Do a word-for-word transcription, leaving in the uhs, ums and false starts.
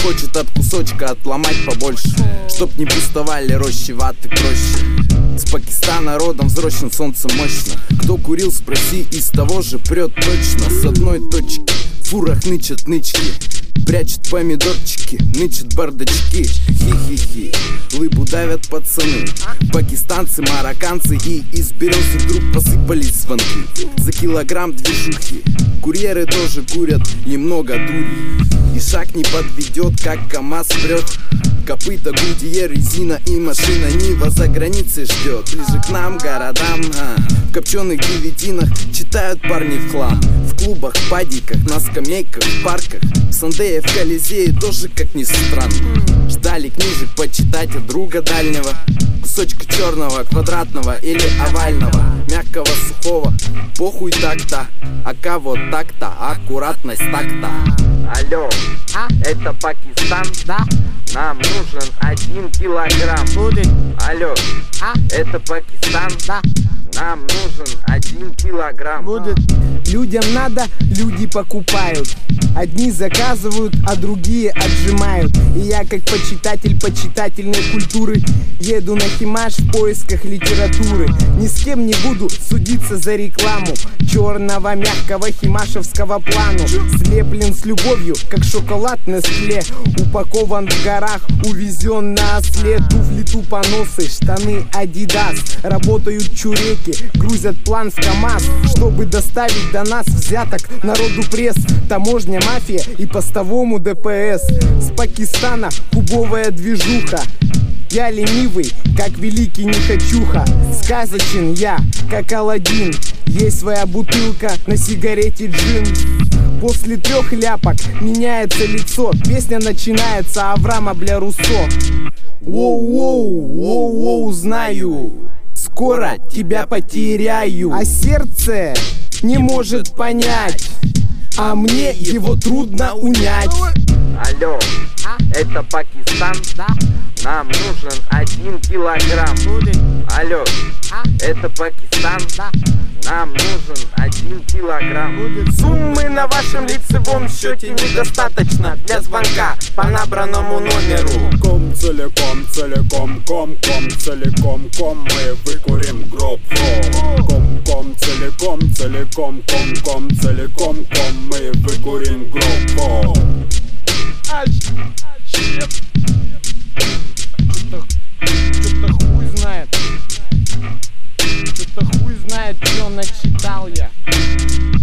хочет от кусочка отломать побольше, чтоб не пустовали рощи ваты проще. С Пакистана родом взросшим солнце мощно. Кто курил, спроси, из того же прет точно. С одной точки в фурах нычат нычки, прячут помидорчики, нычат бардачки. Хи-хи-хи, лыбу давят пацаны, пакистанцы, марокканцы, и из березы вдруг посыпались звонки. За килограмм движухи курьеры тоже курят, и много дури. И шаг не подведет, как КамАЗ прет. Копыта, Гудье, резина и машина Нива за границей ждет. Ближе к нам, городам, а. В копченых девятинах читают парни в хлам. В клубах, падиках, на скамейках, в парках, в Сандее, в Колизее тоже, как ни странно. Ждали книжек почитать от друга дальнего, кусочка черного, квадратного или овального, мягкого, сухого, похуй так-то, ака вот так-то, аккуратность так-то. Алло, а? Это Пакистан? Да. Нам нужен один килограмм. Будет. Алло, А? Это Пакистан? Да. Нам нужен один килограмм. Будет. Людям надо, люди покупают. Одни заказывают, а другие отжимают. И я, как почитатель почитательной культуры, еду на Химаш в поисках литературы. Ни с кем не буду судиться за рекламу черного, мягкого химашевского плану. Слеплен с любовью, как шоколад Нестле. Упакован в горах, увезен на осле. Туфли тупоносы, штаны Адидас. Работают чуреки, грузят план в КамАЗ, чтобы доставить до нас взяток народу пресс. Таможня, мафия и постовому ДПС. С Пакистана кубовая движуха. Я ленивый, как великий нехочуха. Сказочен я, как Аладдин. Есть своя бутылка, на сигарете джин. После трех ляпок меняется лицо. Песня начинается Авраама бля Руссо. Воу-воу, воу-воу, знаю, скоро тебя потеряю. А сердце не может понять, а мне его трудно унять. Алло, А? это Пакистан? Да. Нам нужен один килограмм. Будет. Алло, А? это Пакистан? Да. Нам нужен один килограмм. Будет. Суммы на вашем лицевом счете недостаточно для звонка по набранному номеру. Ком целиком, целиком, ком, ком, целиком, ком, мы выкурим гроб. Ком, ком, целиком, целиком, ком, ком, целиком, ком, мы выкурим гроб. Что-то хуй знает. Что-то хуй знает, что начитал я.